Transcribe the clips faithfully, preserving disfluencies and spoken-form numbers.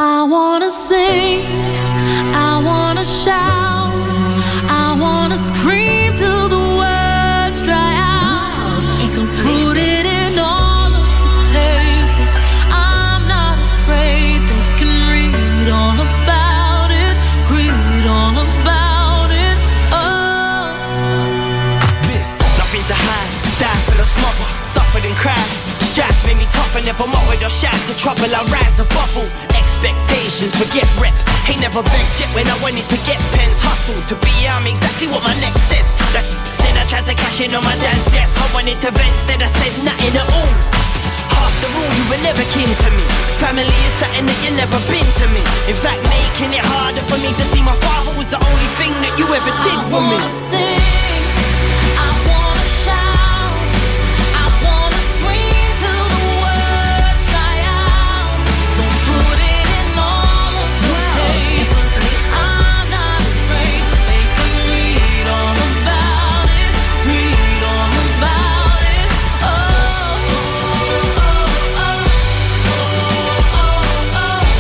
I wanna sing, I wanna shout, I wanna scream till the words dry out. So put it in all of the papers. I'm not afraid, they can read all about it, read all about it. Oh, this, nothing to hide, stifle or smother, suffered and cried. Strife made me tough and never mocked or shout to trouble. I rise a bubble. Expectations, forget rep. Ain't never begged yet when I wanted to get pens. Hustle to be I'm exactly what my neck says. That said I tried to cash in on my dad's death. I wanted to vent, instead I said nothing at all. After all, you were never kin to me. Family is something that you never been to me. In fact, making it harder for me to see my father was the only thing that you ever did for me. I wanna sing, I wanna shout, I wanna scream till the words dry out. So put it in all of the papers. I'm not afraid, they can read all about it, read all about it. Oh, oh, oh, oh, oh,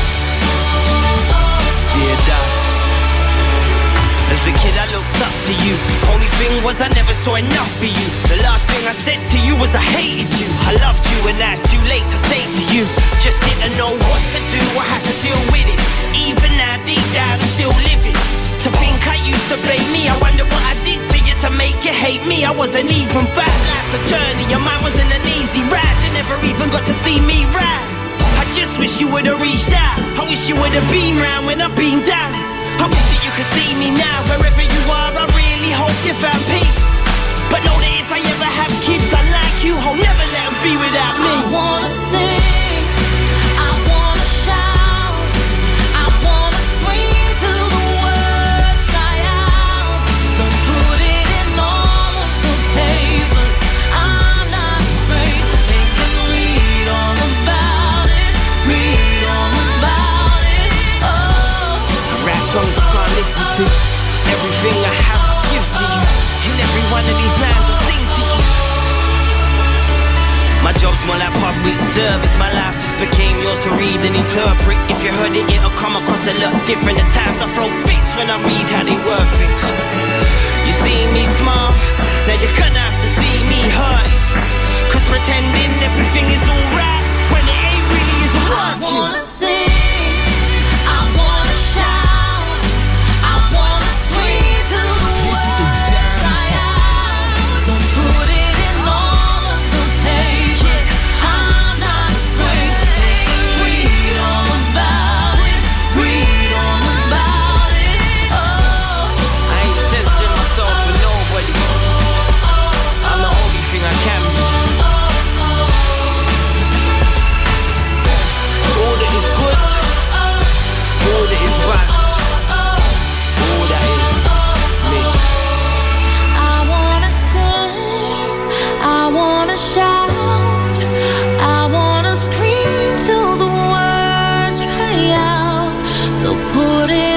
oh. Dear Dad, as a kid I looked up to you. Only thing was I never saw enough for you. The last thing I said to you was I hated you. I loved you and now it's too late to say to you. Just didn't know what to do, I had to deal with it. Even now deep down I'm still living. To think I used to blame me, I wonder what I did to you to make you hate me. I wasn't even bad, life's a journey, your mind wasn't an easy ride. You never even got to see me ride. I just wish you would've reached out. I wish you would've been round when I've been down. I wish that you could see me now. Wherever you are, I really hope you found peace. But know that if I ever have kids, I like you, I'll never let them be without me. I wanna sing, I wanna shout, I wanna scream till the words dry out. So put it in all of the papers. I'm not afraid, they can read all about it, read all about it. Oh, I rap songs I can't listen to. Everything I have I give to you. And every one of these lines I sing to you. My job's more like public service. My life just became yours to read and interpret. If you heard it, it'll come across a lot different. At times I throw fits when I read how they word things. You see me smile, now you're gonna have to see me hurt. Cause pretending everything is alright when it ain't really isn't I working. wanna sing, I wanna shout, I wanna scream till the words dry out. So put it in all of the papers. I'm not afraid, they can read all about it, read all about it. Oh, I ain't censoring myself for nobody. I'm the only thing I can be. All that is good, all that is bad, all that is me. I wanna sing, I wanna shout, I wanna scream till the words dry out. So put it